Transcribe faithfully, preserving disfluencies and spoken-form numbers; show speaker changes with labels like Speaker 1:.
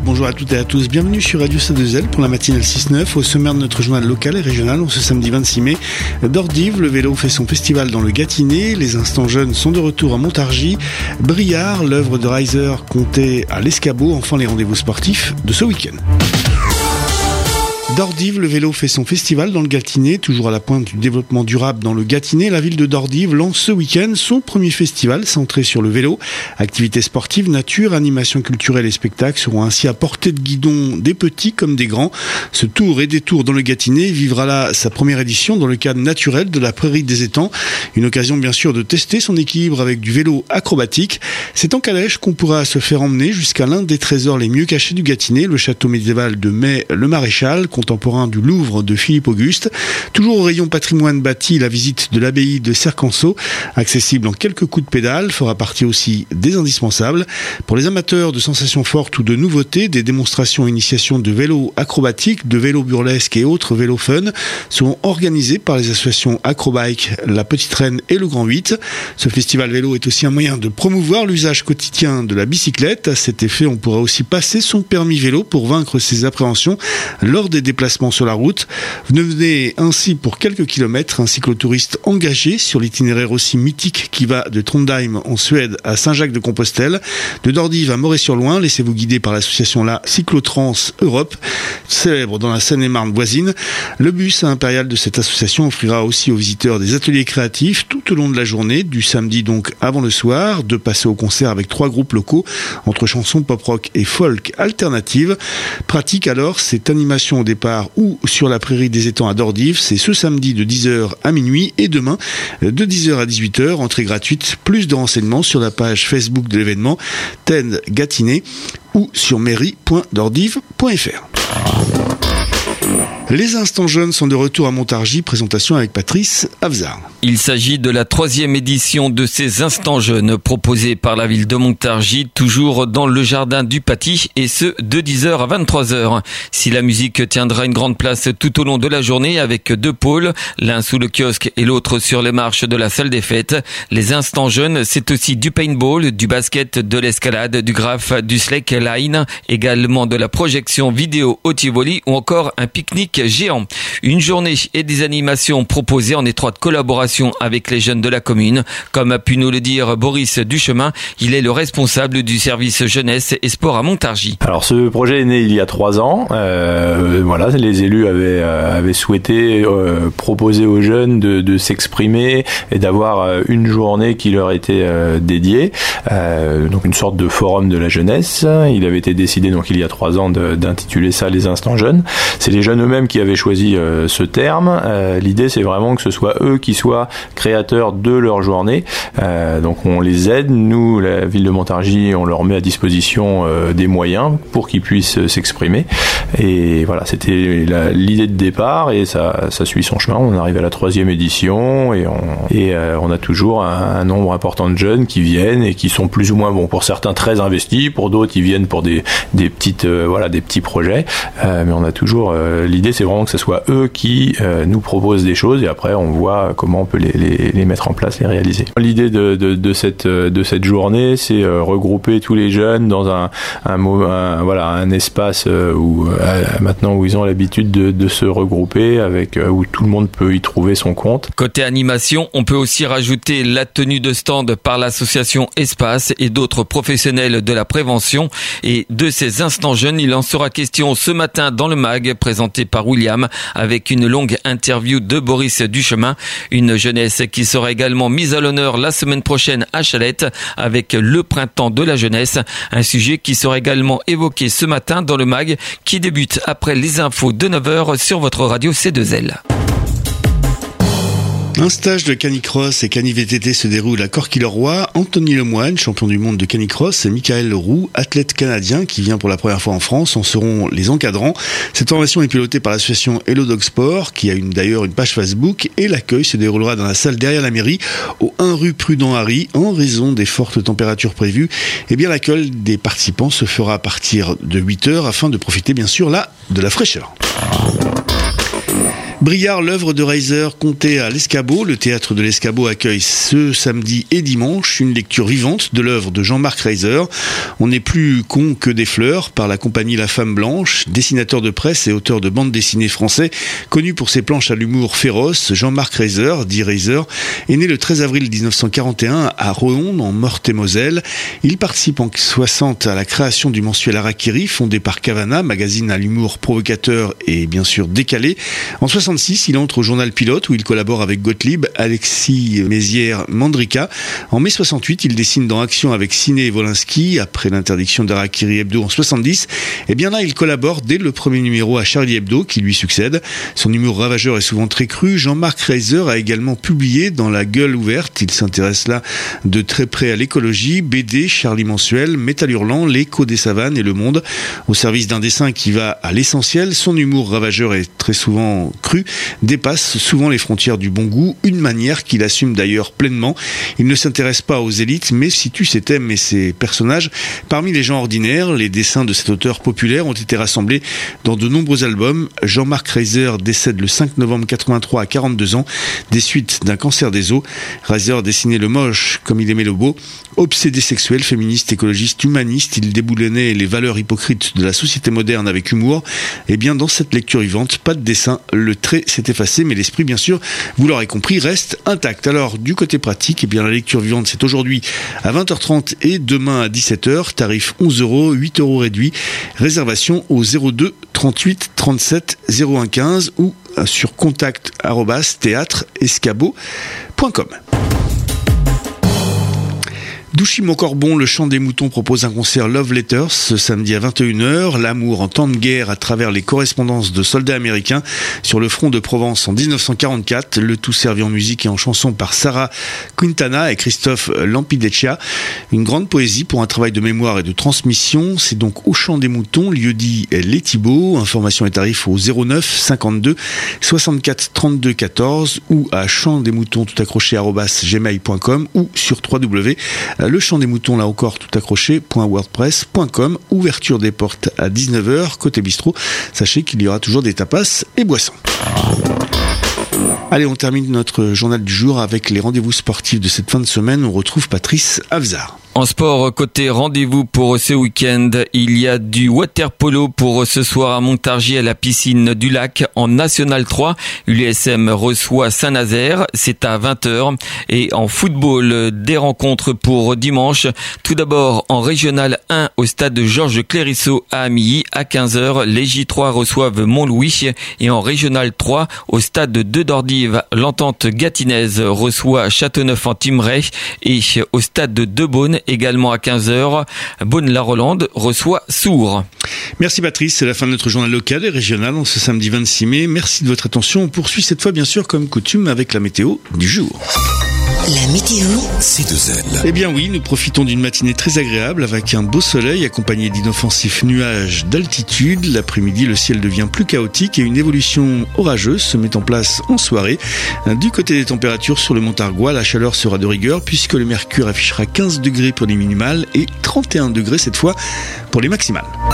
Speaker 1: bonjour à toutes et à tous. Bienvenue sur Radio C deux L pour la matinale six neuf. Au sommaire de notre journal local et régional, ce samedi vingt-six mai, d'Ordives, le vélo fait son festival dans le Gâtinais. Les instants jeunes sont de retour à Montargis. Briard, l'œuvre de Reiser comptait à l'Escabeau. Enfin, les rendez-vous sportifs de ce week-end. D'Ordives, le vélo fait son festival dans le Gâtinais, toujours à la pointe du développement durable dans le Gâtinais. La ville de d'Ordives lance ce week-end son premier festival centré sur le vélo. Activités sportives, nature, animations culturelles et spectacles seront ainsi à portée de guidon des petits comme des grands. Ce tour et détour dans le Gâtinais vivra là sa première édition dans le cadre naturel de la prairie des étangs. Une occasion bien sûr de tester son équilibre avec du vélo acrobatique. C'est en calèche qu'on pourra se faire emmener jusqu'à l'un des trésors les mieux cachés du Gâtinais, le château médiéval de Mai-le-Maréchal, contemporain du Louvre de Philippe Auguste. Toujours au rayon patrimoine bâti, la visite de l'abbaye de Cercanceau, accessible en quelques coups de pédale, fera partie aussi des indispensables. Pour les amateurs de sensations fortes ou de nouveautés, des démonstrations et initiations de vélo acrobatique, de vélo burlesque et autres vélos fun seront organisées par les associations Acrobike, la Petite Reine et le Grand huit. Ce festival vélo est aussi un moyen de promouvoir l'usage quotidien de la bicyclette. À cet effet, on pourra aussi passer son permis vélo pour vaincre ses appréhensions lors des déplacements sur la route. Venez ainsi pour quelques kilomètres un cyclotouriste engagé sur l'itinéraire aussi mythique qui va de Trondheim en Suède à Saint-Jacques-de-Compostelle. De d'Ordives à Moret-sur-Loing, laissez-vous guider par l'association La Cyclotrans Europe, célèbre dans la Seine-et-Marne voisine. Le bus impérial de cette association offrira aussi aux visiteurs des ateliers créatifs tout au long de la journée, du samedi donc avant le soir, de passer au concert avec trois groupes locaux entre chansons pop-rock et folk alternatives. Pratique alors cette animation au départ ou sur la prairie des étangs à d'Ordives, c'est ce samedi de dix heures à minuit et demain de dix heures à dix-huit heures, entrée gratuite. Plus de renseignements sur la page Facebook de l'événement T E N Gâtinais ou sur mairie point dordives point f r. Les instants jeunes sont de retour à Montargis, présentation avec Patrice Avzard.
Speaker 2: Il s'agit de la troisième édition de ces instants jeunes proposés par la ville de Montargis, toujours dans le jardin du Paty, et ce de dix heures à vingt-trois heures. Si la musique tiendra une grande place tout au long de la journée avec deux pôles, l'un sous le kiosque et l'autre sur les marches de la salle des fêtes, les instants jeunes, c'est aussi du paintball, du basket, de l'escalade, du graphe, du slackline, également de la projection vidéo au Tivoli ou encore un pique-nique géant. Une journée et des animations proposées en étroite collaboration avec les jeunes de la commune. Comme a pu nous le dire Boris Duchemin, il est le responsable du service jeunesse et sport à Montargis.
Speaker 3: Alors ce projet est né il y a trois ans. Euh, voilà, les élus avaient, euh, avaient souhaité euh, proposer aux jeunes de, de s'exprimer et d'avoir euh, une journée qui leur était euh, dédiée. Euh, donc une sorte de forum de la jeunesse. Il avait été décidé donc il y a trois ans de, d'intituler ça les instants jeunes. C'est les jeunes eux-mêmes qui avaient choisi euh, ce terme. Euh, l'idée, c'est vraiment que ce soit eux qui soient créateurs de leur journée. Euh, donc, on les aide. Nous, la ville de Montargis, on leur met à disposition euh, des moyens pour qu'ils puissent s'exprimer. Et voilà, c'était la, l'idée de départ et ça, ça suit son chemin. On arrive à la troisième édition et on, et, euh, on a toujours un, un nombre important de jeunes qui viennent et qui sont plus ou moins, bon, pour certains très investis, pour d'autres, ils viennent pour des, des petites, euh, voilà, des petits projets. Euh, mais on a toujours euh, l'idée, c'est vraiment que ce soit eux qui euh, nous proposent des choses et après on voit comment on peut les, les, les mettre en place, les réaliser. L'idée de, de, de, cette, de cette journée, c'est euh, regrouper tous les jeunes dans un, un, un, voilà, un espace euh, où euh, maintenant où ils ont l'habitude de, de se regrouper, avec, euh, où tout le monde peut y trouver son compte.
Speaker 2: Côté animation, on peut aussi rajouter la tenue de stand par l'association Espace et d'autres professionnels de la prévention. Et de ces instants jeunes, il en sera question ce matin dans le mag, présenté par William, avec une longue interview de Boris Duchemin. Une jeunesse qui sera également mise à l'honneur la semaine prochaine à Chalette, avec le printemps de la jeunesse. Un sujet qui sera également évoqué ce matin dans le mag, qui débute après les infos de neuf heures sur votre radio C deux L.
Speaker 1: Un stage de canicross et cani-V T T se déroule à Corquille-le-Roi. Anthony Lemoine, champion du monde de canicross, et Michael Leroux, athlète canadien qui vient pour la première fois en France, en seront les encadrants. Cette formation est pilotée par l'association Hello Dog Sport, qui a une, d'ailleurs une page Facebook, et l'accueil se déroulera dans la salle derrière la mairie, au un rue Prudent-Harry. En raison des fortes températures prévues, eh bien l'accueil des participants se fera à partir de huit heures afin de profiter bien sûr là de la fraîcheur. Briard, l'œuvre de Reiser, comptée à l'Escabeau. Le théâtre de l'Escabeau accueille ce samedi et dimanche une lecture vivante de l'œuvre de Jean-Marc Reiser. On n'est plus con que des fleurs, par la compagnie La Femme Blanche. Dessinateur de presse et auteur de bande dessinée français, connu pour ses planches à l'humour féroce, Jean-Marc Reiser, dit Reiser, est né le treize avril mille neuf cent quarante et un à Roonde, en Meurthe-et-Moselle. Il participe en soixante à la création du mensuel Harakiri, fondé par Cavana, magazine à l'humour provocateur et bien sûr décalé. En soixante-six, il entre au journal Pilote où il collabore avec Gottlieb, Alexis Mézières, Mandrika. En mai soixante-huit, il dessine dans Action avec Ciné et Wolinski. Après l'interdiction d'Harakiri Hebdo en soixante-dix, et bien là, il collabore dès le premier numéro à Charlie Hebdo qui lui succède. Son humour ravageur est souvent très cru. Jean-Marc Reiser a également publié dans La Gueule ouverte. Il s'intéresse là de très près à l'écologie, B D, Charlie mensuel, Métal hurlant, L'écho des savanes et Le Monde. Au service d'un dessin qui va à l'essentiel, son humour ravageur est très souvent cru, dépasse souvent les frontières du bon goût, une manière qu'il assume d'ailleurs pleinement. Il ne s'intéresse pas aux élites, mais situe ses thèmes et ses personnages parmi les gens ordinaires. Les dessins de cet auteur populaire ont été rassemblés dans de nombreux albums. Jean-Marc Reiser décède le cinq novembre quatre-vingt-trois à quarante-deux ans, des suites d'un cancer des os. Reiser dessinait le moche comme il aimait le beau. Obsédé sexuel, féministe, écologiste, humaniste, il déboulonnait les valeurs hypocrites de la société moderne avec humour. Et bien dans cette lecture vivante, pas de dessin, le trait s'est effacé, mais l'esprit, bien sûr, vous l'aurez compris, reste intact. Alors, du côté pratique, et bien la lecture vivante, c'est aujourd'hui à vingt heures trente et demain à dix-sept heures. Tarif onze euros, huit euros réduit. Réservation au zéro deux trente-huit trente-sept zéro un quinze ou sur contact arobase théâtre escabeau point com. Douchy-Montcorbon, le Chant des Moutons propose un concert Love Letters ce samedi à vingt et une heures. L'amour en temps de guerre à travers les correspondances de soldats américains sur le front de Provence en dix-neuf cent quarante-quatre. Le tout servi en musique et en chanson par Sarah Quintana et Christophe Lampideccia. Une grande poésie pour un travail de mémoire et de transmission. C'est donc au Chant des Moutons, lieu-dit Les Thibauts. Informations et tarifs au zéro neuf cinquante-deux soixante-quatre trente-deux quatorze ou à chant des moutons tout accroché arobase gmail point com ou sur w w w point le chant des moutons là encore tout accroché point wordpress point com. Ouverture des portes à dix-neuf heures côté bistrot. Sachez qu'il y aura toujours des tapas et boissons. Allez, on termine notre journal du jour avec les rendez-vous sportifs de cette fin de semaine. On retrouve Patrice Avzar.
Speaker 2: En sport, côté rendez-vous pour ce week-end, il y a du water polo pour ce soir à Montargis à la piscine du lac en National trois. L'U S M reçoit Saint-Nazaire, c'est à vingt heures. Et en football, des rencontres pour dimanche. Tout d'abord en Régional un au stade Georges Clérisseau à Amilly à quinze heures. Les J trois reçoivent Montlouis. Et en Régional trois au stade de Dordive, l'Entente Gatinaise reçoit Châteauneuf-en-Thymerais. Et au stade de Beaune, également à quinze heures, Beaune-la-Rolande reçoit Sourds.
Speaker 1: Merci Patrice, c'est la fin de notre journal local et régional en ce samedi vingt-six mai. Merci de votre attention. On poursuit cette fois bien sûr comme coutume avec la météo du jour.
Speaker 4: La météo,
Speaker 5: C deux L.
Speaker 1: Eh bien oui, nous profitons d'une matinée très agréable avec un beau soleil accompagné d'inoffensifs nuages d'altitude. L'après-midi, le ciel devient plus chaotique et une évolution orageuse se met en place en soirée. Du côté des températures sur le Montargois, la chaleur sera de rigueur puisque le mercure affichera quinze degrés pour les minimales et trente et un degrés cette fois pour les maximales.